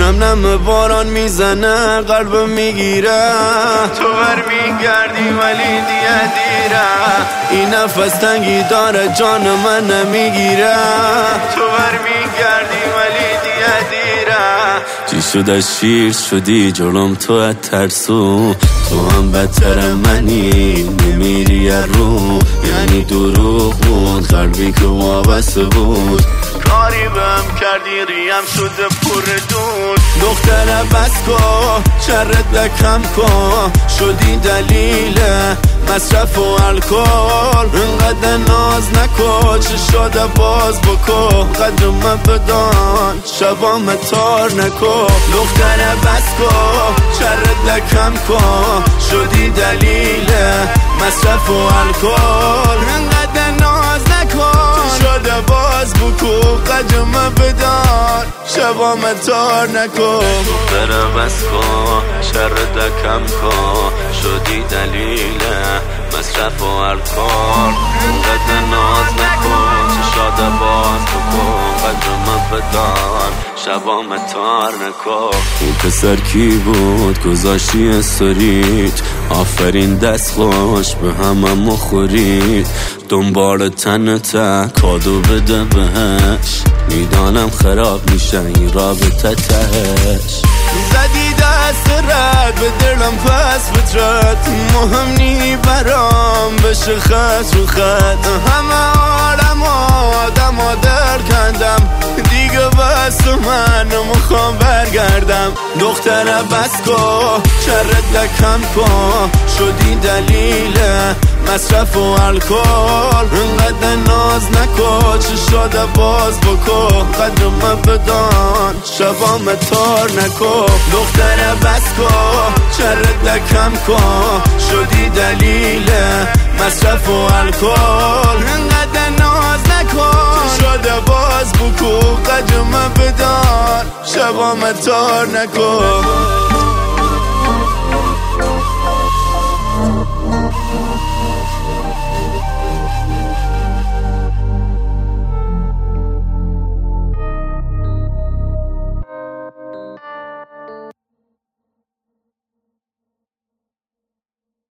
نم نم باران میزنه قلبم میگیره، تو بر میگردی ولی دیگه دیره، این نفس تنگی داره جان من نمیگیره، تو بر میگردی ولی دیگه دیره. چی شده شیر شدی جلوم تو ترسو، تو هم بدتر منی نمیری رو، یعنی دروغ بود قلبی که وابسته بود، کاری بهم کردی ریم شده پر دود. دختر بس کن شرط لکم کن، شدی دلیل مصرف و الکل، اینقدر ناز نکن چه شده باز بکن، قدرم بدان شبام تار نکن. دختر بس کن شرط لکم کن، شدی دلیل مصرف و الکل، اینقدر ناز نکن چه شده باز بکن، قدرم بدان شبام تار نکن. دختر بس کن شرط لکم کن، شدی دلیل مصرف و الکل، اینقدر ناز نکن چه شده باز بکن، قدرم بدان شبام تار نکن. اون پسر کی بود گذاشتی استوریت، آفرین دست خوش به همه مخورید، دنبال تنته کادو بده بهش، میدانم خراب میشه این رابطه تهش. زدی دست رد به دلم پس فطرت، مهم نی برام بشه خط رو خط، همه عالم آدم ها در کندم دیگه، بس من نمیخوام برگردم. دختر بس کن شرط لکم کن، شدی دلیل مصرف و الکل، اینقدر ناز نکن چه شده باز بکن، قدرم بدان شبام تار نکن. دختر بس کن شرط لکم کن، شدی دلیل مصرف و الکل، اینقدر ناز نکن چه شده باز بکن، قدرم بدان شبام تار نکن.